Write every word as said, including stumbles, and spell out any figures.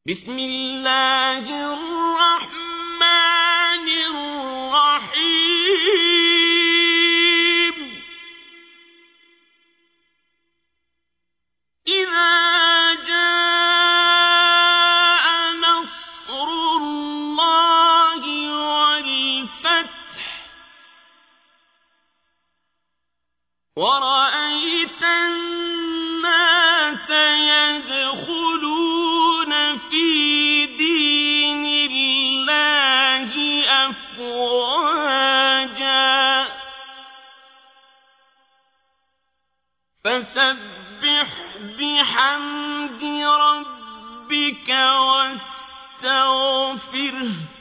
بسم الله الرحمن الرحيم إذا جاء نصر الله والفتح ورأيت الناس يدخلون في دين الله أفواجا فسبح بحمد ربك واستغفره